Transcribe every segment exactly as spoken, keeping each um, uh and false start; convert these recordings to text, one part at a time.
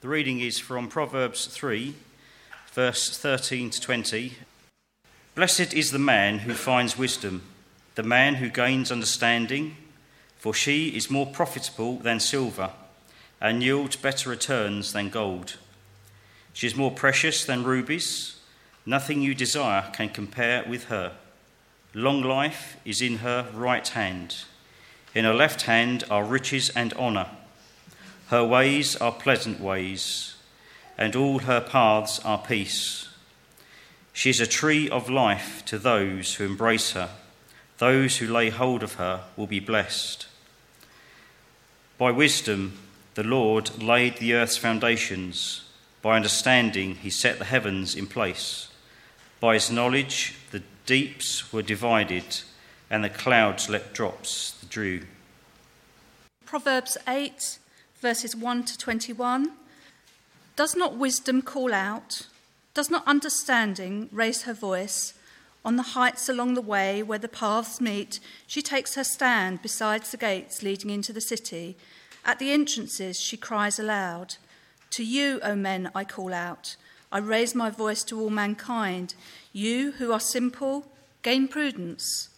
The reading is from Proverbs three, verse thirteen to twenty. Blessed is the man who finds wisdom, the man who gains understanding, for she is more profitable than silver, and yields better returns than gold. She is more precious than rubies. Nothing you desire can compare with her. Long life is in her right hand. In her left hand are riches and honour. Her ways are pleasant ways, and all her paths are peace. She is a tree of life to those who embrace her. Those who lay hold of her will be blessed. By wisdom the Lord laid the earth's foundations. By understanding he set the heavens in place. By his knowledge the deeps were divided, and the clouds let drops the dew. Proverbs eight, verses one to twenty-one. Does not wisdom call out? Does not understanding raise her voice? On the heights along the way where the paths meet, she takes her stand beside the gates leading into the city. At the entrances she cries aloud. To you, O men, I call out. I raise my voice to all mankind. You who are simple, gain prudence.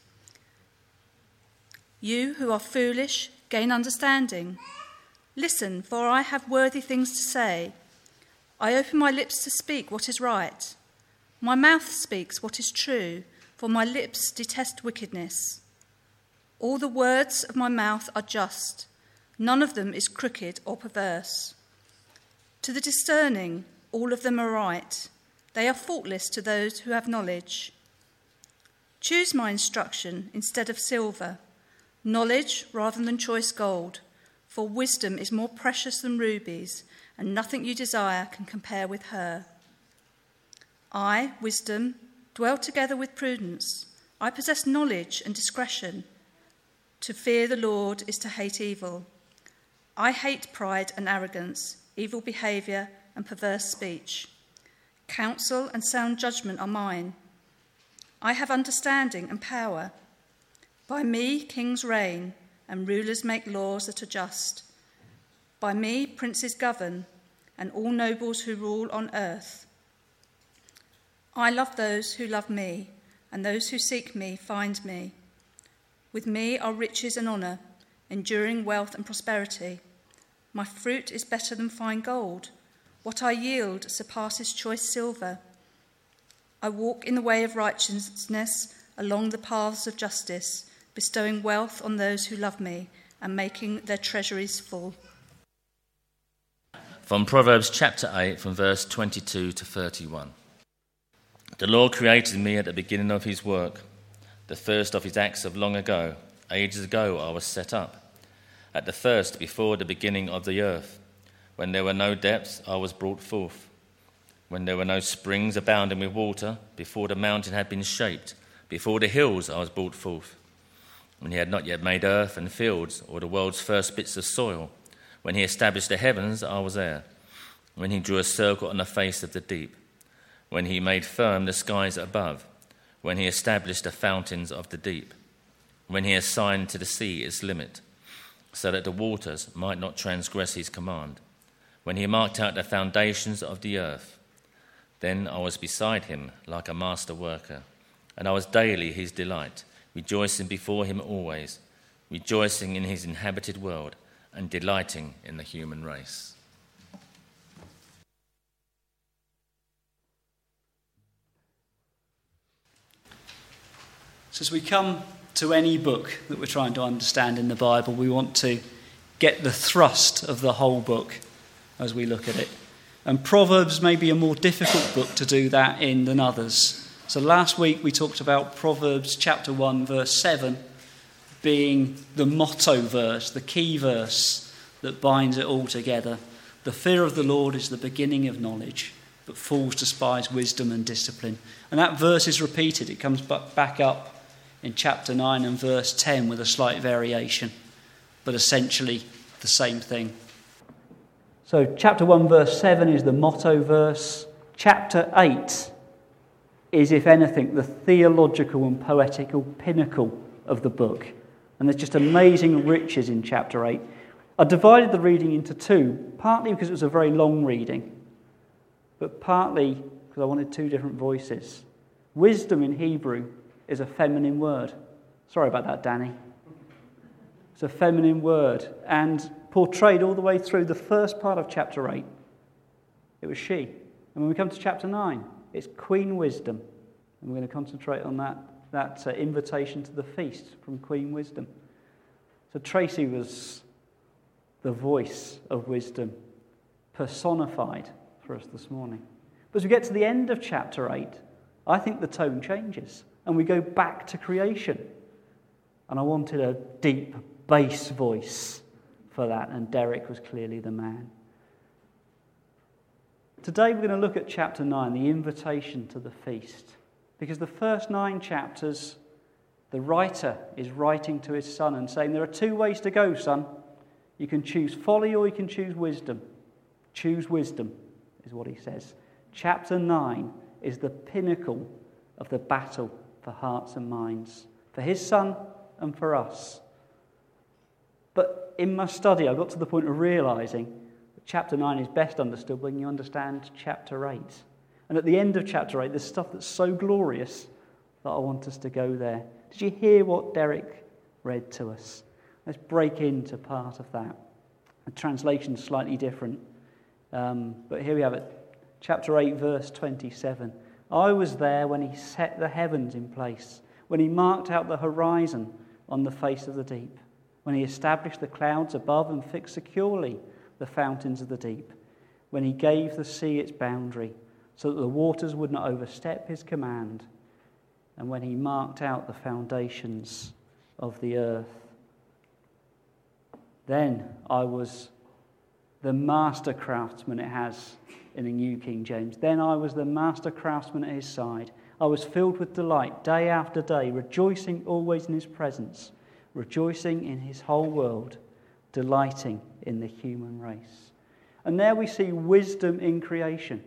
You who are foolish, gain understanding. Listen, for I have worthy things to say. I open my lips to speak what is right. My mouth speaks what is true, for my lips detest wickedness. All the words of my mouth are just. None of them is crooked or perverse. To the discerning, all of them are right. They are faultless to those who have knowledge. Choose my instruction instead of silver, knowledge rather than choice gold, for wisdom is more precious than rubies, and nothing you desire can compare with her. I, wisdom, dwell together with prudence. I possess knowledge and discretion. To fear the Lord is to hate evil. I hate pride and arrogance, evil behaviour and perverse speech. Counsel and sound judgment are mine. I have understanding and power. By me kings reign, and rulers make laws that are just. By me princes govern, and all nobles who rule on earth. I love those who love me, and those who seek me find me. With me are riches and honour, enduring wealth and prosperity. My fruit is better than fine gold. What I yield surpasses choice silver. I walk in the way of righteousness along the paths of justice, bestowing wealth on those who love me and making their treasuries full. From Proverbs chapter eight, from verse twenty-two to thirty-one. The Lord created me at the beginning of his work, the first of his acts of long ago. Ages ago I was set up. At the first, before the beginning of the earth, when there were no depths, I was brought forth. When there were no springs abounding with water, before the mountain had been shaped, before the hills I was brought forth. When he had not yet made earth and fields, or the world's first bits of soil, when he established the heavens, I was there. When he drew a circle on the face of the deep, when he made firm the skies above, when he established the fountains of the deep, when he assigned to the sea its limit, so that the waters might not transgress his command, when he marked out the foundations of the earth. Then I was beside him like a master worker, and I was daily his delight, rejoicing before him always, rejoicing in his inhabited world, and delighting in the human race. So as we come to any book that we're trying to understand in the Bible, we want to get the thrust of the whole book as we look at it. And Proverbs may be a more difficult book to do that in than others. So last week we talked about Proverbs chapter one, verse seven, being the motto verse, the key verse that binds it all together. The fear of the Lord is the beginning of knowledge, but fools despise wisdom and discipline. And that verse is repeated. It comes back up in chapter nine and verse ten with a slight variation, but essentially the same thing. So chapter one, verse seven is the motto verse. Chapter eight is, if anything, the theological and poetical pinnacle of the book. And there's just amazing riches in chapter eight. I divided the reading into two, partly because it was a very long reading, but partly because I wanted two different voices. Wisdom in Hebrew is a feminine word. Sorry about that, Danny. It's a feminine word, and portrayed all the way through the first part of chapter eight. It was she. And when we come to chapter nine, it's Queen Wisdom. And we're going to concentrate on that, that uh, invitation to the feast from Queen Wisdom. So Tracy was the voice of wisdom personified for us this morning. But as we get to the end of chapter eight, I think the tone changes and we go back to creation. And I wanted a deep bass voice for that, and Derek was clearly the man. Today we're going to look at chapter nine, the invitation to the feast. Because the first nine chapters, the writer is writing to his son and saying, there are two ways to go, son. You can choose folly or you can choose wisdom. Choose wisdom, is what he says. Chapter nine is the pinnacle of the battle for hearts and minds, for his son and for us. But in my study, I got to the point of realising that chapter nine is best understood when you understand chapter eight. And at the end of chapter eight, there's stuff that's so glorious that I want us to go there. Did you hear what Derek read to us? Let's break into part of that. The translation's slightly different, um, but here we have it. Chapter eight, verse twenty-seven. I was there when he set the heavens in place, when he marked out the horizon on the face of the deep, when he established the clouds above and fixed securely the fountains of the deep, when he gave the sea its boundary, so that the waters would not overstep his command, and when he marked out the foundations of the earth. Then I was the master craftsman, it has in the New King James. Then I was the master craftsman at his side. I was filled with delight day after day, rejoicing always in his presence, rejoicing in his whole world, delighting in the human race. And there we see wisdom in creation.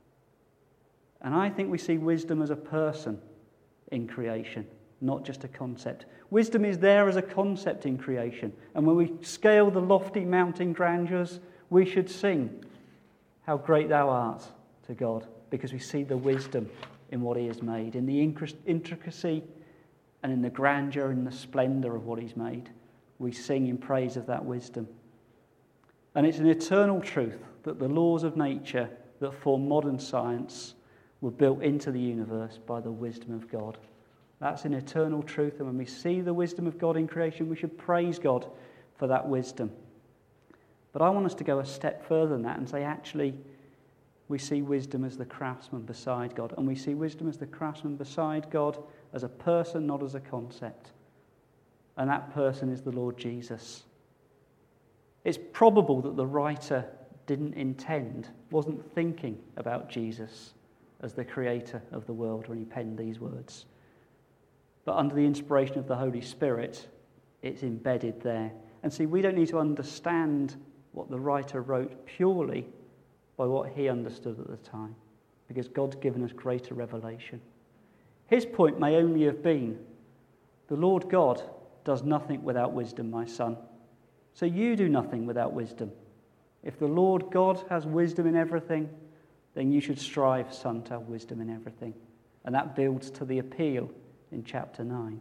And I think we see wisdom as a person in creation, not just a concept. Wisdom is there as a concept in creation. And when we scale the lofty mountain grandeurs, we should sing, how great thou art, to God, because we see the wisdom in what he has made, in the intricacy and in the grandeur and the splendour of what he's made. We sing in praise of that wisdom. And it's an eternal truth that the laws of nature that form modern science were built into the universe by the wisdom of God. That's an eternal truth, and when we see the wisdom of God in creation, we should praise God for that wisdom. But I want us to go a step further than that and say, actually, we see wisdom as the craftsman beside God, and we see wisdom as the craftsman beside God as a person, not as a concept. And that person is the Lord Jesus. It's probable that the writer didn't intend, wasn't thinking about Jesus as the creator of the world when he penned these words. But under the inspiration of the Holy Spirit, it's embedded there. And see, we don't need to understand what the writer wrote purely by what he understood at the time, because God's given us greater revelation. His point may only have been, the Lord God does nothing without wisdom, my son. So you do nothing without wisdom. If the Lord God has wisdom in everything, then you should strive, son, to have wisdom in everything. And that builds to the appeal in chapter nine.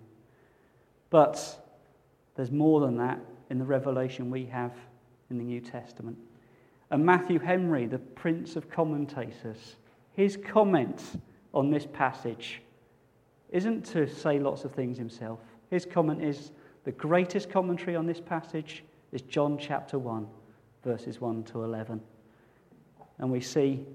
But there's more than that in the revelation we have in the New Testament. And Matthew Henry, the Prince of Commentators, his comment on this passage isn't to say lots of things himself. His comment is, the greatest commentary on this passage is John chapter one, verses one to eleven. And we see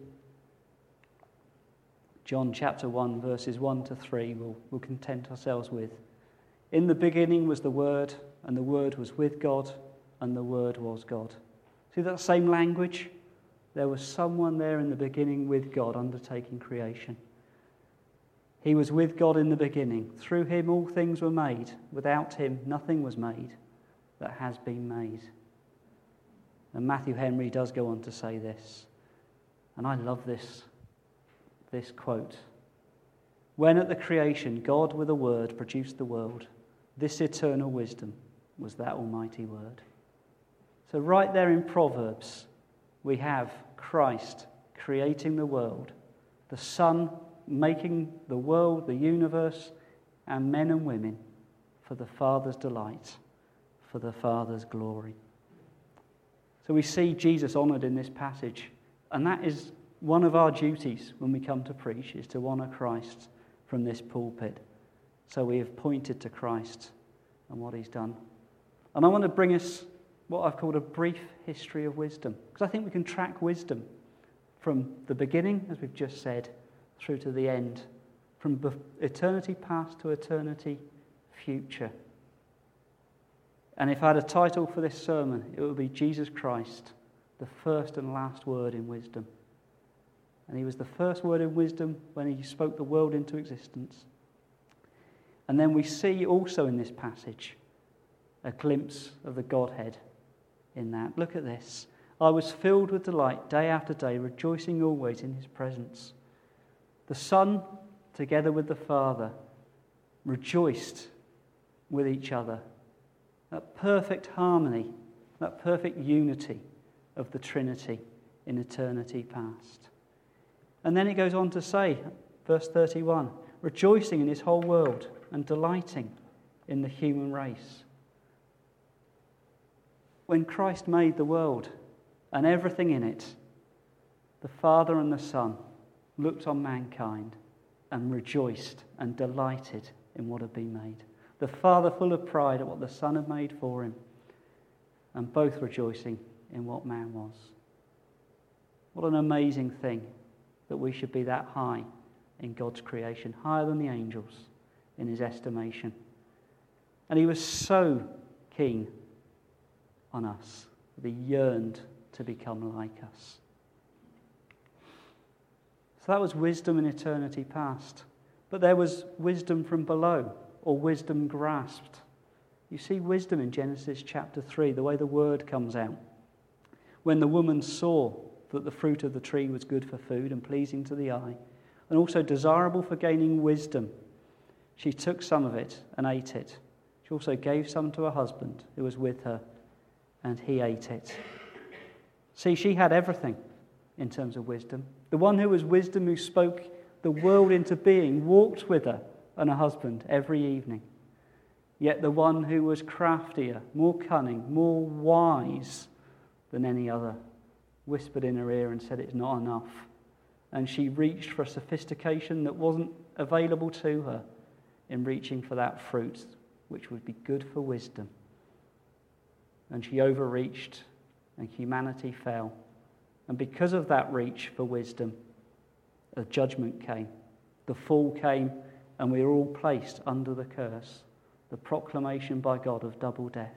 John chapter one, verses one to three, we'll, we'll content ourselves with. In the beginning was the Word, and the Word was with God, and the Word was God. See that same language? There was someone there in the beginning with God undertaking creation. He was with God in the beginning. Through him all things were made. Without him nothing was made that has been made. And Matthew Henry does go on to say this. And I love this, this quote. When at the creation God with a word produced the world, this eternal wisdom was that almighty word. So right there in Proverbs, we have Christ creating the world, the Son making the world, the universe, and men and women for the Father's delight, for the Father's glory. So we see Jesus honoured in this passage, and that is one of our duties when we come to preach, is to honour Christ from this pulpit. So we have pointed to Christ and what he's done. And I want to bring us what I've called a brief history of wisdom, because I think we can track wisdom from the beginning, as we've just said, through to the end, from eternity past to eternity future. And if I had a title for this sermon, it would be Jesus Christ, the first and last word in wisdom. And he was the first word in wisdom when he spoke the world into existence. And then we see also in this passage a glimpse of the Godhead in that. Look at this. I was filled with delight day after day, rejoicing always in his presence. The Son, together with the Father, rejoiced with each other. That perfect harmony, that perfect unity of the Trinity in eternity past. And then it goes on to say, verse thirty-one, rejoicing in his whole world and delighting in the human race. When Christ made the world and everything in it, the Father and the Son looked on mankind and rejoiced and delighted in what had been made. The Father full of pride at what the Son had made for him, and both rejoicing in what man was. What an amazing thing that we should be that high in God's creation, higher than the angels in his estimation. And he was so keen on us that he yearned to become like us. So that was wisdom in eternity past. But there was wisdom from below, or wisdom grasped. You see wisdom in Genesis chapter three, the way the word comes out. When the woman saw that the fruit of the tree was good for food and pleasing to the eye, and also desirable for gaining wisdom, she took some of it and ate it. She also gave some to her husband who was with her, and he ate it. See, she had everything in terms of wisdom. The one who was wisdom, who spoke the world into being, walked with her and her husband every evening. Yet the one who was craftier, more cunning, more wise than any other, whispered in her ear and said it's not enough. And she reached for a sophistication that wasn't available to her in reaching for that fruit, which would be good for wisdom. And she overreached, and humanity fell. And because of that reach for wisdom, a judgment came. The fall came, and we were all placed under the curse, the proclamation by God of double death.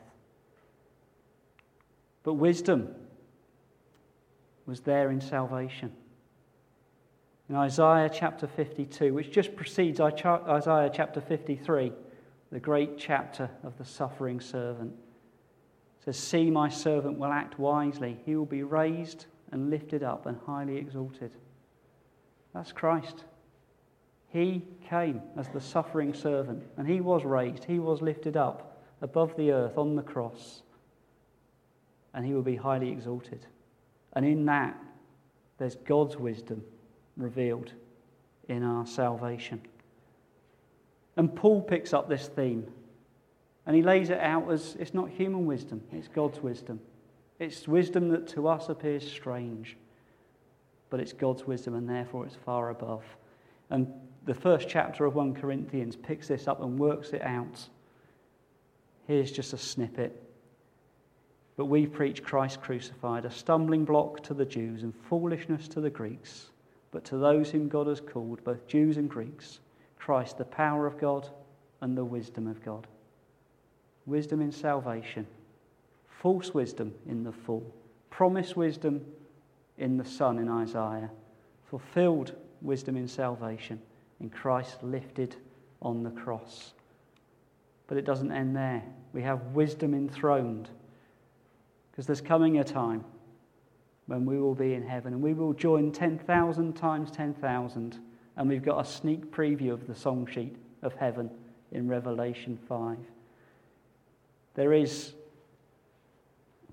But wisdom was there in salvation. In Isaiah chapter fifty-two, which just precedes Isaiah chapter fifty-three, the great chapter of the suffering servant, it says, "See, my servant will act wisely. He will be raised and lifted up and highly exalted." That's Christ. He came as the suffering servant, and he was raised, he was lifted up above the earth on the cross, and he will be highly exalted. And in that, there's God's wisdom revealed in our salvation. And Paul picks up this theme, and he lays it out as it's not human wisdom, it's God's wisdom. It's wisdom that to us appears strange, but it's God's wisdom, and therefore it's far above. And the first chapter of First Corinthians picks this up and works it out. Here's just a snippet. But we preach Christ crucified, a stumbling block to the Jews and foolishness to the Greeks. But to those whom God has called, both Jews and Greeks, Christ, the power of God and the wisdom of God. Wisdom in salvation, false wisdom in the fall, promised wisdom in the Son in Isaiah, fulfilled wisdom in salvation in Christ lifted on the cross. But it doesn't end there. We have wisdom enthroned, because there's coming a time when we will be in heaven and we will join ten thousand times ten thousand, and we've got a sneak preview of the song sheet of heaven in Revelation five. There is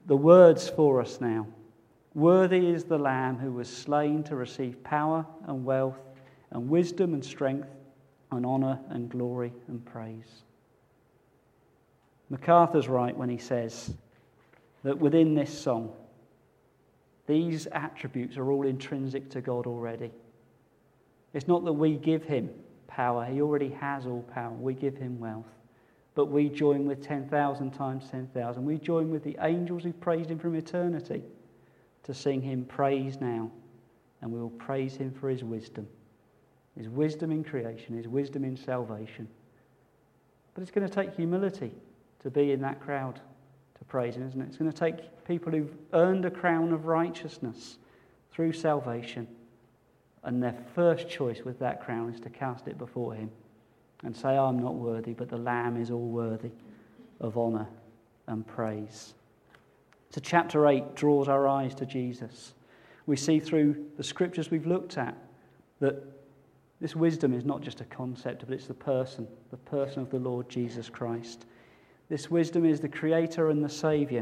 the words for us now. Worthy is the Lamb who was slain to receive power and wealth and wisdom and strength and honour and glory and praise. MacArthur's right when he says that within this song, these attributes are all intrinsic to God already. It's not that we give him power. He already has all power. We give him wealth. But we join with ten thousand times ten thousand. We join with the angels who praised him from eternity to sing him praise now. And we will praise him for his wisdom. His wisdom in creation, his wisdom in salvation. But it's going to take humility to be in that crowd to praise him, isn't it? It's going to take people who've earned a crown of righteousness through salvation. And their first choice with that crown is to cast it before him and say, I'm not worthy, but the Lamb is all worthy of honour and praise. So chapter eight draws our eyes to Jesus. We see through the scriptures we've looked at that this wisdom is not just a concept, but it's the person, the person of the Lord Jesus Christ. This wisdom is the Creator and the Saviour.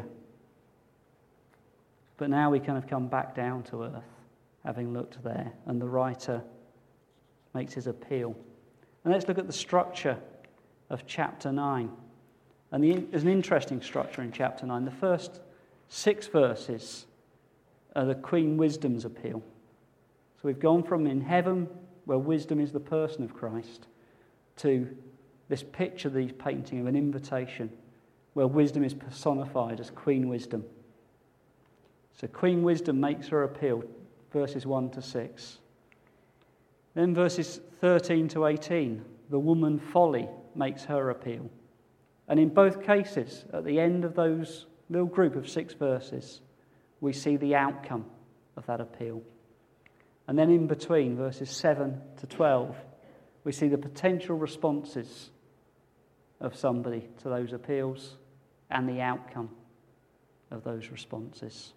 But now we kind of come back down to earth, having looked there, and the writer makes his appeal. And let's look at the structure of chapter nine. And the, there's an interesting structure in chapter nine. The first six verses are the Queen Wisdom's appeal. So we've gone from in heaven, where wisdom is the person of Christ, to this picture that he's painting of an invitation, where wisdom is personified as Queen Wisdom. So Queen Wisdom makes her appeal, verses one to six. Then verses thirteen to eighteen, the woman Folly makes her appeal. And in both cases, at the end of those little group of six verses, we see the outcome of that appeal. And then in between, verses seven to twelve, we see the potential responses of somebody to those appeals and the outcome of those responses.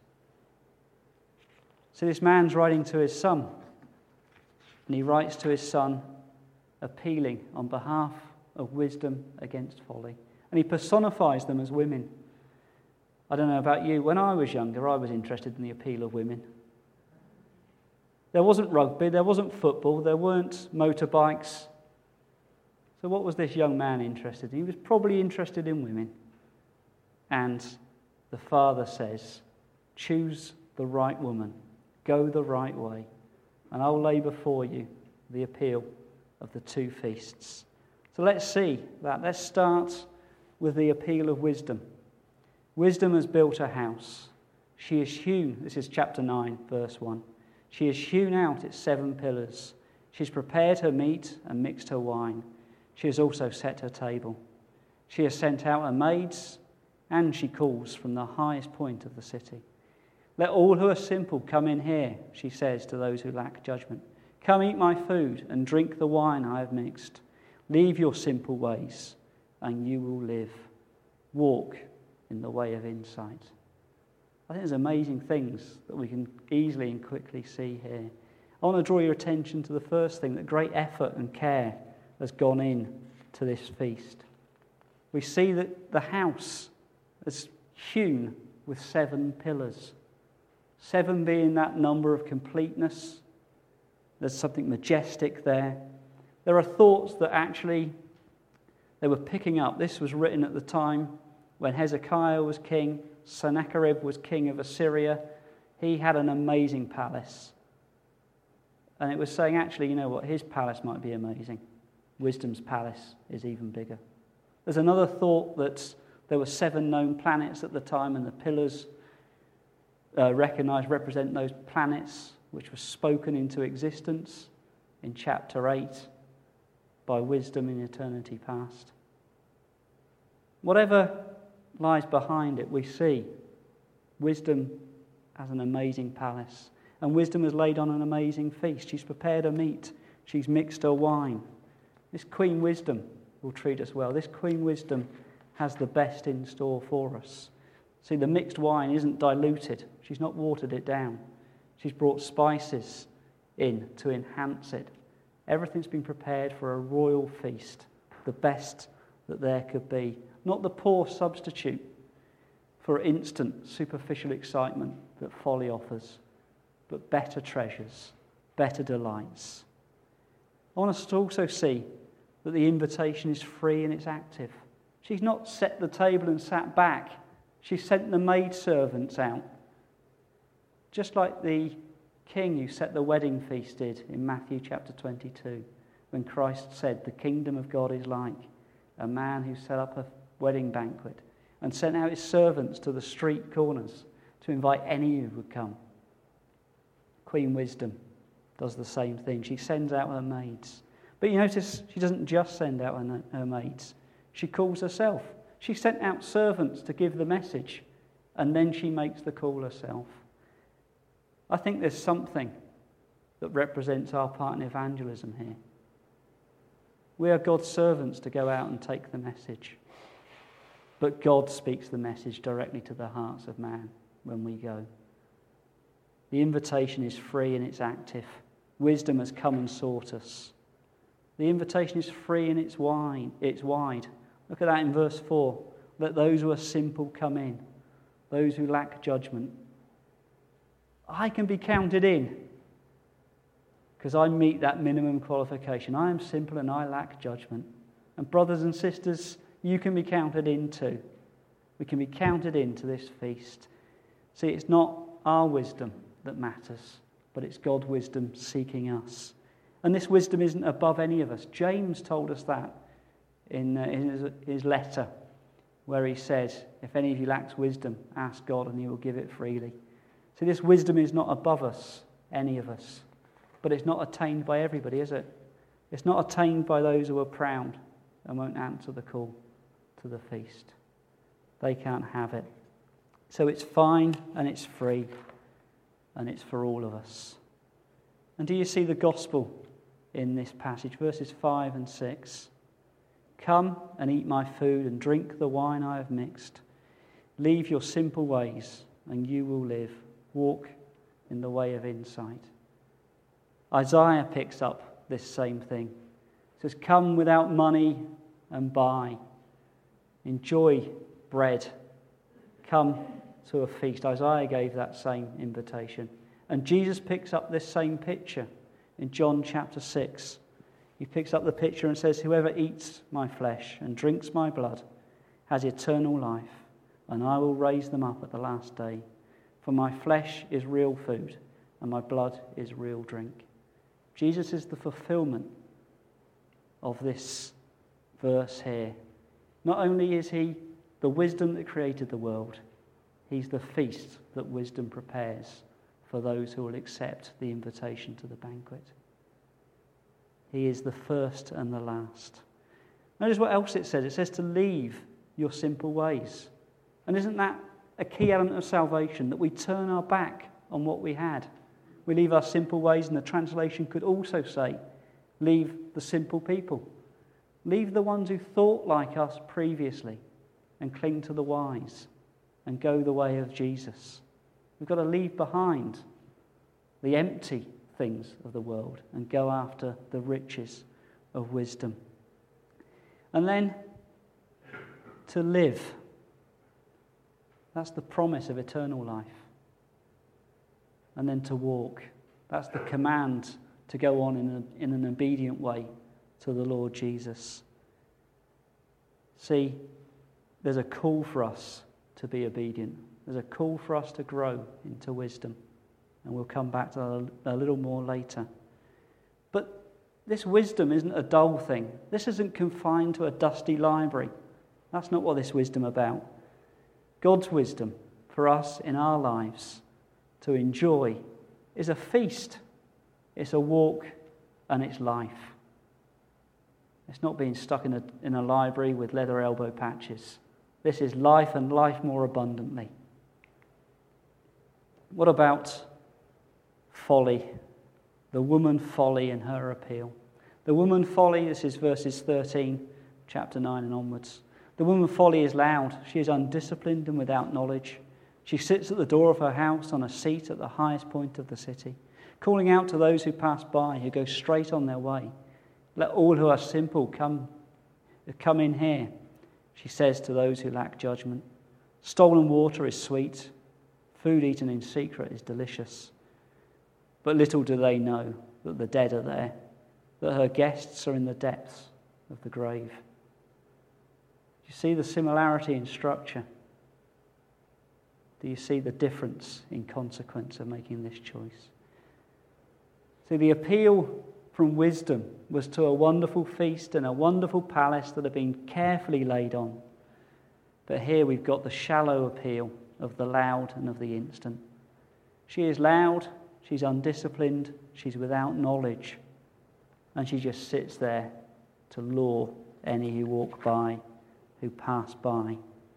So this man's writing to his son, and he writes to his son appealing on behalf of wisdom against folly. And he personifies them as women. I don't know about you, when I was younger, I was interested in the appeal of women. There wasn't rugby, there wasn't football, there weren't motorbikes. So what was this young man interested in? He was probably interested in women. And the father says, choose the right woman, go the right way, and I'll lay before you the appeal of the two feasts. So let's see that. Let's start with the appeal of wisdom. Wisdom has built a house. She has hewn, this is chapter nine, verse one. She has hewn out its seven pillars. She's prepared her meat and mixed her wine. She has also set her table. She has sent out her maids, and she calls from the highest point of the city. Let all who are simple come in here, she says to those who lack judgment. Come eat my food and drink the wine I have mixed. Leave your simple ways, and you will live. Walk in the way of insight. I think there's amazing things that we can easily and quickly see here. I want to draw your attention to the first thing, that great effort and care has gone in to this feast. We see that the house is hewn with seven pillars. Seven being that number of completeness. There's something majestic there. There are thoughts that actually they were picking up. This was written at the time when Hezekiah was king, Sennacherib was king of Assyria. He had an amazing palace. And it was saying, actually, you know what, his palace might be amazing. Wisdom's palace is even bigger. There's another thought that there were seven known planets at the time, and the pillars uh, recognized represent those planets which were spoken into existence in chapter eight by wisdom in eternity past. Whatever lies behind it, we see wisdom as an amazing palace. And wisdom has laid on an amazing feast. She's prepared her meat. She's mixed her wine. This Queen Wisdom will treat us well. This Queen Wisdom has the best in store for us. See, the mixed wine isn't diluted. She's not watered it down. She's brought spices in to enhance it. Everything's been prepared for a royal feast, the best that there could be. Not the poor substitute. for instant, superficial excitement that folly offers, but better treasures, better delights. I want us to also see that the invitation is free and it's active. She's not set the table and sat back. She sent the maidservants out. Just like the king who set the wedding feast did in Matthew chapter twenty-two, when Christ said, "The kingdom of God is like a man who set up a wedding banquet and sent out his servants to the street corners to invite any who would come." Queen Wisdom does the same thing. She sends out her maids. But you notice she doesn't just send out her, her maids. She calls herself. She sent out servants to give the message, and then she makes the call herself. I think there's something that represents our part in evangelism here. We are God's servants to go out and take the message. But God speaks the message directly to the hearts of man when we go. The invitation is free and it's active. Wisdom has come and sought us. The invitation is free and it's wide. It's wide. Look at that in verse four. Let those who are simple come in. Those who lack judgment. I can be counted in because I meet that minimum qualification. I am simple and I lack judgment. And brothers and sisters, you can be counted in too. We can be counted into this feast. See, it's not our wisdom that matters, but it's God's wisdom seeking us. And this wisdom isn't above any of us. James told us that in, uh, in his, his letter, where he said, if any of you lacks wisdom, ask God and he will give it freely. See, this wisdom is not above us, any of us, but it's not attained by everybody, is it? It's not attained by those who are proud and won't answer the call to the feast. They can't have it. So it's fine and it's free and it's for all of us. And do you see the gospel in this passage? Verses five and six. Come and eat my food and drink the wine I have mixed. Leave your simple ways and you will live. Walk in the way of insight. Isaiah picks up this same thing. It says, come without money and buy. Enjoy bread. Come to a feast. Isaiah gave that same invitation. And Jesus picks up this same picture in John chapter six. He picks up the picture and says, whoever eats my flesh and drinks my blood has eternal life, and I will raise them up at the last day. For my flesh is real food, and my blood is real drink. Jesus is the fulfillment of this verse here. Not only is he the wisdom that created the world, he's the feast that wisdom prepares for those who will accept the invitation to the banquet. He is the first and the last. Notice what else it says. It says to leave your simple ways. And isn't that a key element of salvation, that we turn our back on what we had? We leave our simple ways, and the translation could also say, leave the simple people. Leave the ones who thought like us previously and cling to the wise and go the way of Jesus. We've got to leave behind the empty things of the world and go after the riches of wisdom. And then to live. That's the promise of eternal life. And then to walk. That's the command to go on in, a, in an obedient way to the Lord Jesus. See, there's a call for us to be obedient. There's a call for us to grow into wisdom. And we'll come back to that a little more later. But this wisdom isn't a dull thing. This isn't confined to a dusty library. That's not what this wisdom is about. God's wisdom for us in our lives to enjoy is a feast. It's a walk and it's life. It's not being stuck in a, in a library with leather elbow patches. This is life and life more abundantly. What about folly? The woman folly and her appeal. The woman folly, this is verses thirteen, chapter nine and onwards. The woman folly is loud. She is undisciplined and without knowledge. She sits at the door of her house on a seat at the highest point of the city, calling out to those who pass by, who go straight on their way. Let all who are simple come, come in here, she says to those who lack judgment. Stolen water is sweet. Food eaten in secret is delicious. But little do they know that the dead are there, that her guests are in the depths of the grave. Do you see the similarity in structure? Do you see the difference in consequence of making this choice? See, the appeal from wisdom was to a wonderful feast and a wonderful palace that had been carefully laid on. But here we've got the shallow appeal of the loud and of the instant. She is loud, she's undisciplined, she's without knowledge, and she just sits there to lure any who walk by, who pass by.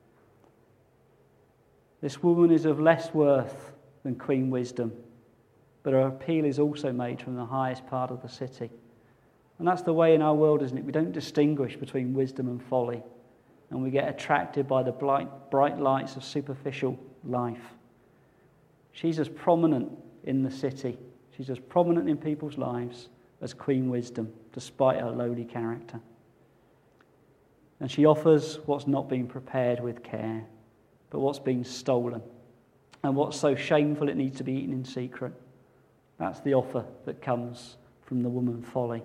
This woman is of less worth than Queen Wisdom, but her appeal is also made from the highest part of the city. And that's the way in our world, isn't it? We don't distinguish between wisdom and folly, and we get attracted by the bright, bright lights of superficial life. She's as prominent in the city, she's as prominent in people's lives as Queen Wisdom, despite her lowly character. And she offers what's not been prepared with care, but what's been stolen, and what's so shameful it needs to be eaten in secret. That's the offer that comes from the woman folly.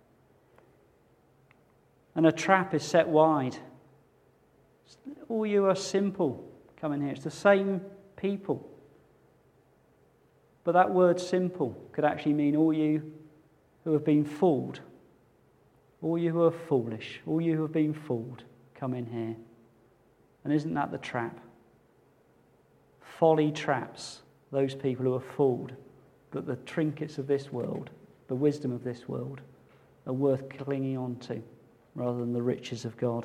And a trap is set wide. All you are simple, come in here. It's the same people. But that word simple could actually mean all you who have been fooled, all you who are foolish, all you who have been fooled, come in here. And isn't that the trap? Folly traps those people who are fooled that the trinkets of this world, the wisdom of this world, are worth clinging on to rather than the riches of God.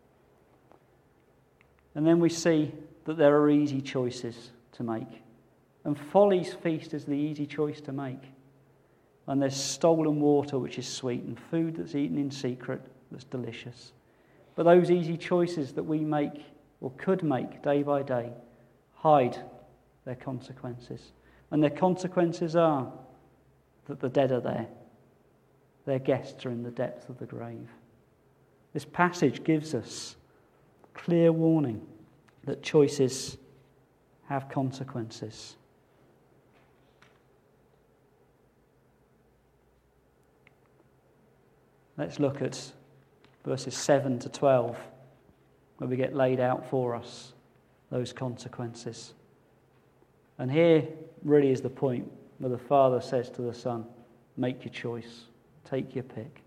And then we see that there are easy choices to make. And folly's feast is the easy choice to make. And there's stolen water which is sweet, and food that's eaten in secret that's delicious. But those easy choices that we make or could make day by day hide their consequences. And their consequences are that the dead are there. Their guests are in the depth of the grave. This passage gives us clear warning that choices have consequences. Let's look at verses seven to twelve, where we get laid out for us those consequences. And here really is the point where the Father says to the Son, make your choice, take your pick.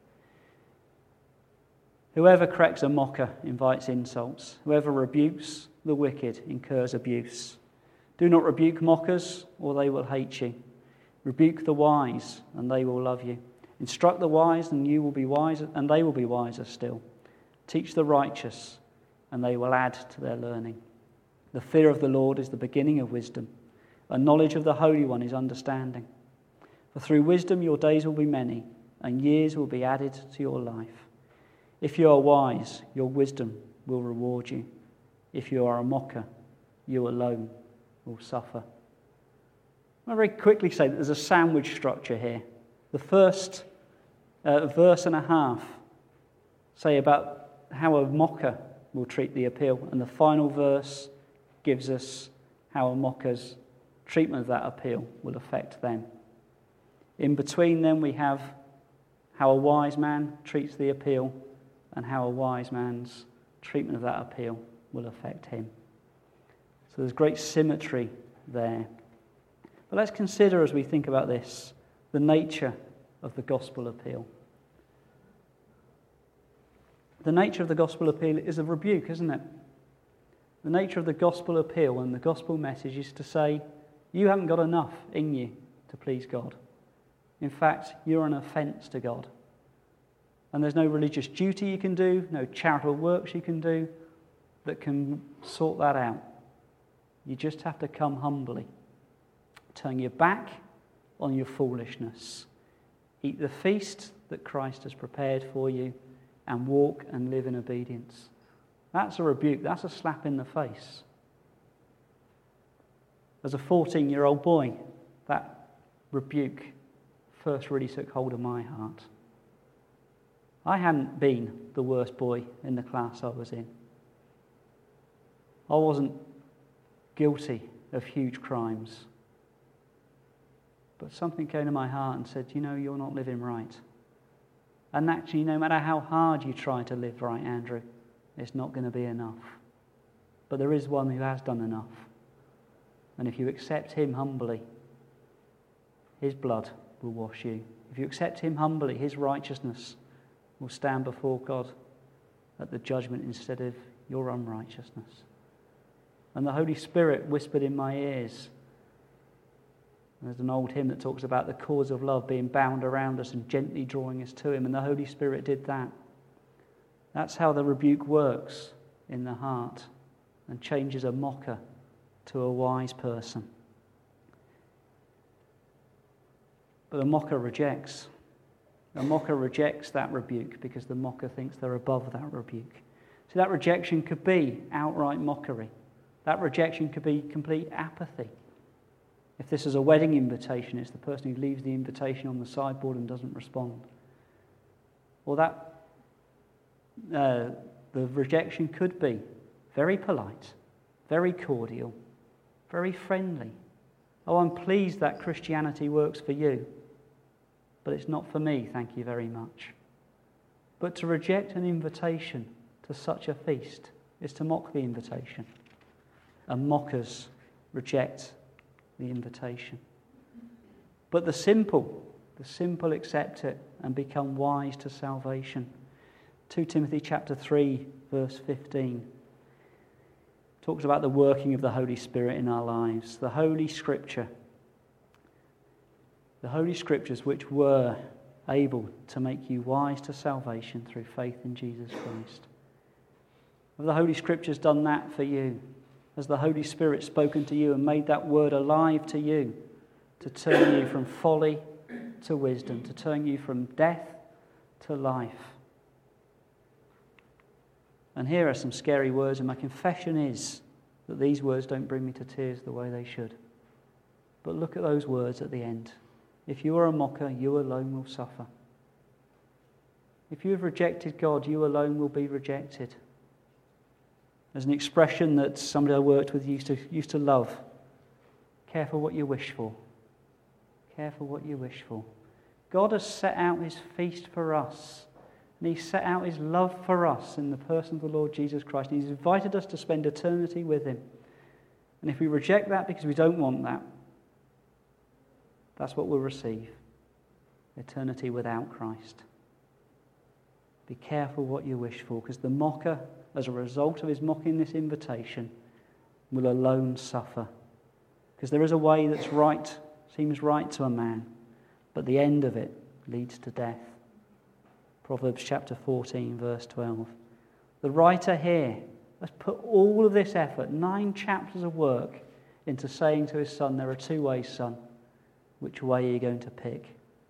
Whoever cracks a mocker invites insults. Whoever rebukes the wicked incurs abuse. Do not rebuke mockers, or they will hate you. Rebuke the wise, and they will love you. Instruct the wise, and you will be wiser, and they will be wiser still. Teach the righteous, and they will add to their learning. The fear of the Lord is the beginning of wisdom, and knowledge of the Holy One is understanding. For through wisdom your days will be many, and years will be added to your life. If you are wise, your wisdom will reward you. If you are a mocker, you alone will suffer. I'll very quickly say that there's a sandwich structure here. The first uh, verse and a half say about how a mocker will treat the appeal, and the final verse gives us how a mocker's treatment of that appeal will affect them. In between them we have how a wise man treats the appeal and how a wise man's treatment of that appeal will affect him. So there's great symmetry there. But let's consider, as we think about this, the nature of the gospel appeal. The nature of the gospel appeal is a rebuke, isn't it? The nature of the gospel appeal and the gospel message is to say, you haven't got enough in you to please God. In fact, you're an offence to God. And there's no religious duty you can do, no charitable works you can do that can sort that out. You just have to come humbly. Turn your back on your foolishness. Eat the feast that Christ has prepared for you and walk and live in obedience. That's a rebuke. That's a slap in the face. As a fourteen-year-old boy, that rebuke first really took hold of my heart. I hadn't been the worst boy in the class I was in. I wasn't guilty of huge crimes. But something came to my heart and said, you know, you're not living right. And actually, no matter how hard you try to live right, Andrew, it's not going to be enough. But there is one who has done enough. And if you accept him humbly, his blood will wash you. If you accept him humbly, his righteousness will stand before God at the judgment instead of your unrighteousness. And the Holy Spirit whispered in my ears. There's an old hymn that talks about the cords of love being bound around us and gently drawing us to him, and the Holy Spirit did that. That's how the rebuke works in the heart and changes a mocker to a wise person. But the mocker rejects. The mocker rejects that rebuke because the mocker thinks they're above that rebuke. So that rejection could be outright mockery. That rejection could be complete apathy. If this is a wedding invitation, it's the person who leaves the invitation on the sideboard and doesn't respond. Or that uh, the rejection could be very polite, very cordial, very friendly. Oh, I'm pleased that Christianity works for you, but it's not for me, thank you very much. But to reject an invitation to such a feast is to mock the invitation. And mockers reject the invitation. But the simple, the simple accept it and become wise to salvation. Second Timothy chapter three, verse fifteen talks about the working of the Holy Spirit in our lives. The Holy Scripture, the Holy Scriptures which were able to make you wise to salvation through faith in Jesus Christ. Have the Holy Scriptures done that for you? Has the Holy Spirit spoken to you and made that word alive to you to turn you from folly to wisdom, to turn you from death to life? And here are some scary words, and my confession is that these words don't bring me to tears the way they should. But look at those words at the end. If you are a mocker, you alone will suffer. If you have rejected God, you alone will be rejected. There's an expression that somebody I worked with used to, used to love. Careful what you wish for. Careful what you wish for. God has set out his feast for us. And he set out his love for us in the person of the Lord Jesus Christ. And he's invited us to spend eternity with him. And if we reject that because we don't want that, that's what we'll receive. Eternity without Christ. Be careful what you wish for, because the mocker, as a result of his mocking this invitation, will alone suffer. Because there is a way that's right, seems right to a man, but the end of it leads to death. Proverbs chapter fourteen, verse twelve. The writer here has put all of this effort, nine chapters of work, into saying to his son, there are two ways, son. Which way are you going to pick?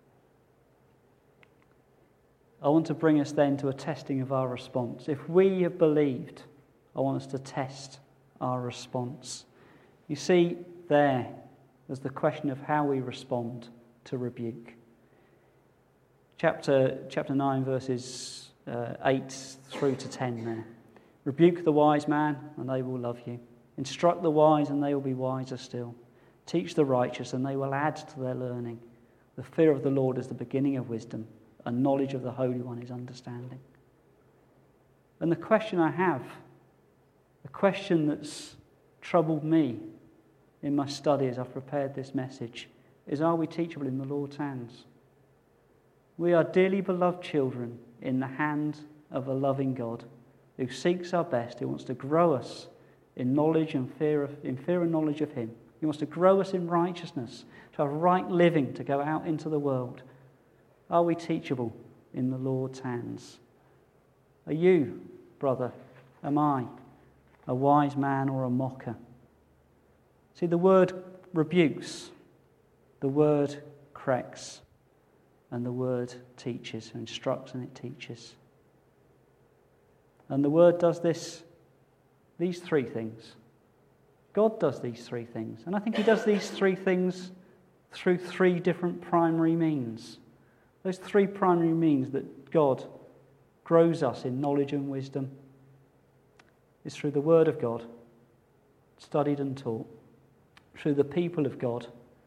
I want to bring us then to a testing of our response. If we have believed, I want us to test our response. You see, there, there's the question of how we respond to rebuke. Chapter, chapter nine, verses uh, eight through to ten there. Rebuke the wise man, and they will love you. Instruct the wise, and they will be wiser still. Teach the righteous, and they will add to their learning. The fear of the Lord is the beginning of wisdom, and knowledge of the Holy One is understanding. And the question I have, the question that's troubled me in my study as I've prepared this message, is are we teachable in the Lord's hands? We are dearly beloved children in the hand of a loving God who seeks our best, who wants to grow us in knowledge and fear of, in fear and knowledge of him. He wants to grow us in righteousness, to have right living, to go out into the world. Are we teachable in the Lord's hands? Are you, brother, am I, a wise man or a mocker? See, the word rebukes, the word corrects, and the word teaches, and instructs and it teaches. And the word does this, these three things. God does these three things. And I think he does these three things through three different primary means. Those three primary means that God grows us in knowledge and wisdom is through the Word of God, studied and taught, through the people of God,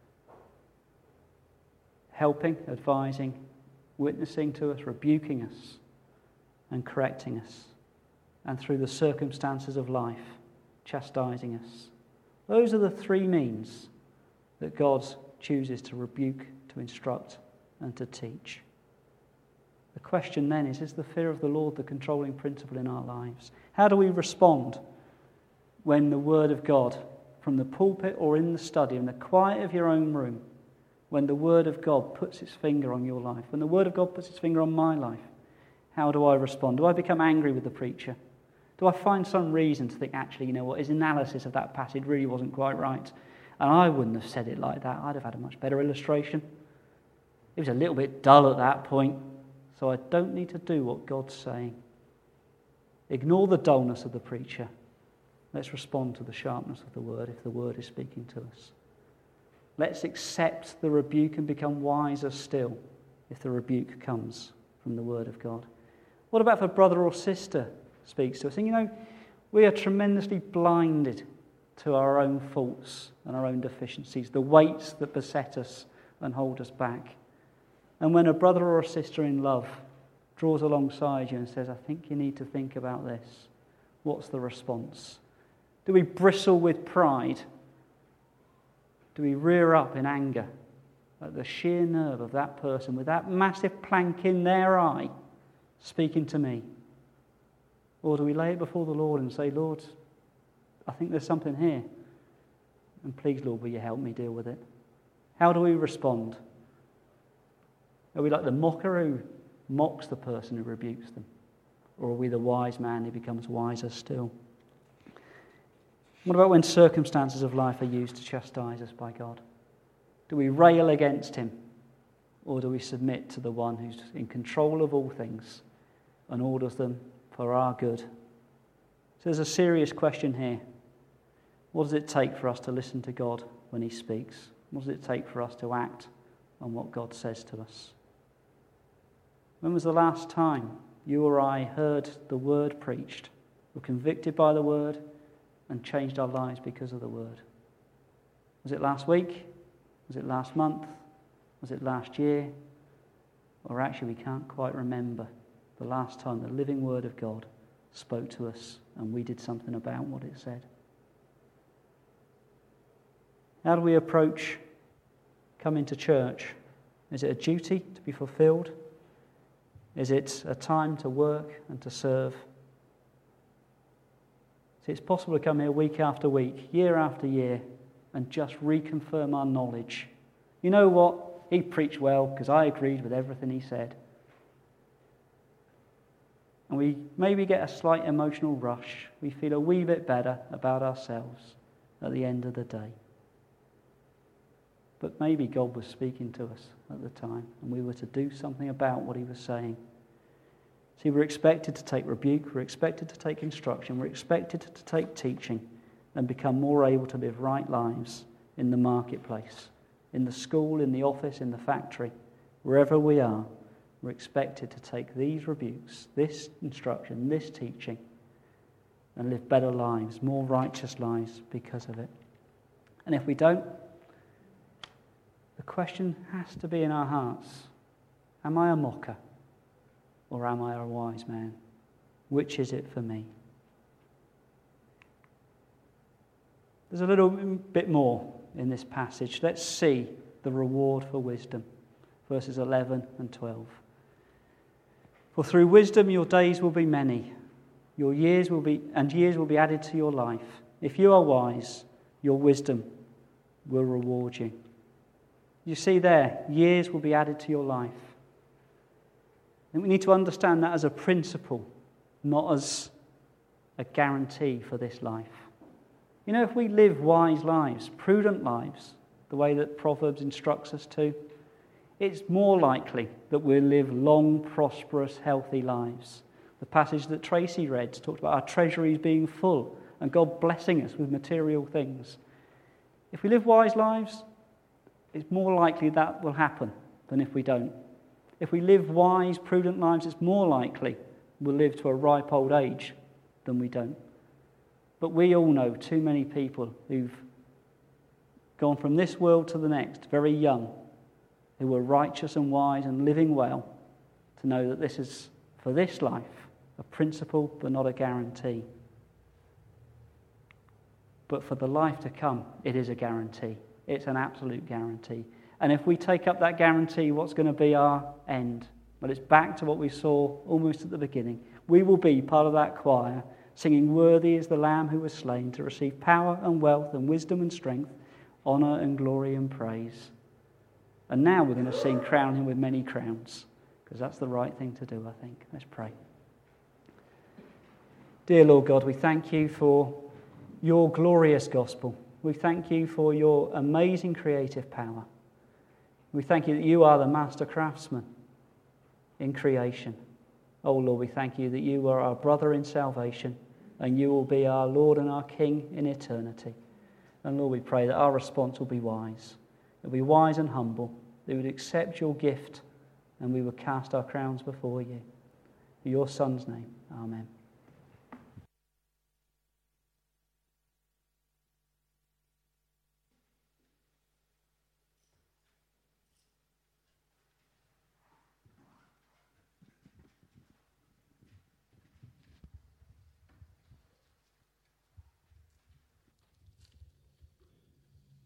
helping, advising, witnessing to us, rebuking us, and correcting us, and through the circumstances of life, chastising us. Those are the three means that God chooses to rebuke, to instruct, and to teach. The question then is, is the fear of the Lord the controlling principle in our lives? How do we respond when the Word of God, from the pulpit or in the study, in the quiet of your own room, when the Word of God puts its finger on your life, when the Word of God puts its finger on my life, how do I respond? Do I become angry with the preacher? Do I find some reason to think, actually, you know what, his analysis of that passage really wasn't quite right, and I wouldn't have said it like that. I'd have had a much better illustration. It was a little bit dull at that point, so I don't need to do what God's saying. Ignore the dullness of the preacher. Let's respond to the sharpness of the word if the word is speaking to us. Let's accept the rebuke and become wiser still if the rebuke comes from the word of God. What about if a brother or sister speaks to us? And you know, we are tremendously blinded to our own faults and our own deficiencies, the weights that beset us and hold us back. And when a brother or a sister in love draws alongside you and says, I think you need to think about this, what's the response? Do we bristle with pride? Do we rear up in anger at the sheer nerve of that person with that massive plank in their eye speaking to me? Or do we lay it before the Lord and say, Lord, I think there's something here, and please, Lord, will you help me deal with it? How do we respond? Are we like the mocker who mocks the person who rebukes them? Or are we the wise man who becomes wiser still? What about when circumstances of life are used to chastise us by God? Do we rail against him? Or do we submit to the one who's in control of all things and orders them for our good? So there's a serious question here. What does it take for us to listen to God when he speaks? What does it take for us to act on what God says to us? When was the last time you or I heard the word preached, were convicted by the word, and changed our lives because of the word? Was it last week? Was it last month? Was it last year? Or actually we can't quite remember the last time the living word of God spoke to us and we did something about what it said. How do we approach coming to church? Is it a duty to be fulfilled? Is it a time to work and to serve? See, it's possible to come here week after week, year after year, and just reconfirm our knowledge. You know what? He preached well because I agreed with everything he said. And we maybe get a slight emotional rush. We feel a wee bit better about ourselves at the end of the day. But maybe God was speaking to us at the time, and we were to do something about what he was saying. See, we're expected to take rebuke, we're expected to take instruction, we're expected to take teaching and become more able to live right lives in the marketplace, in the school, in the office, in the factory, wherever we are. We're expected to take these rebukes, this instruction, this teaching, and live better lives, more righteous lives because of it. And if we don't, the question has to be in our hearts, am I a mocker or am I a wise man? Which is it for me? There's a little bit more in this passage. Let's see the reward for wisdom, verses eleven and twelve. For through wisdom your days will be many, your years will be, and years will be added to your life. If you are wise, your wisdom will reward you. You see there, years will be added to your life. And we need to understand that as a principle, not as a guarantee for this life. You know, if we live wise lives, prudent lives, the way that Proverbs instructs us to, it's more likely that we'll live long, prosperous, healthy lives. The passage that Tracy read talked about our treasuries being full and God blessing us with material things. If we live wise lives, it's more likely that will happen than if we don't. If we live wise, prudent lives, it's more likely we'll live to a ripe old age than we don't. But But we all know too many people who've gone from this world to the next, very young, who were righteous and wise and living well, to know that this is, for this life, a principle but not a guarantee. But for the life to come, it is a guarantee. It's an absolute guarantee. And if we take up that guarantee, what's going to be our end? Well, it's back to what we saw almost at the beginning. We will be part of that choir, singing, "Worthy is the Lamb who was slain to receive power and wealth and wisdom and strength, honour and glory and praise." And now we're going to sing, "Crown him with many crowns," because that's the right thing to do, I think. Let's pray. Dear Lord God, we thank you for your glorious gospel. We thank you for your amazing creative power. We thank you that you are the master craftsman in creation. Oh Lord, we thank you that you are our brother in salvation and you will be our Lord and our King in eternity. And Lord, we pray that our response will be wise. It will be wise and humble. That we would accept your gift and we would cast our crowns before you. In your Son's name, amen.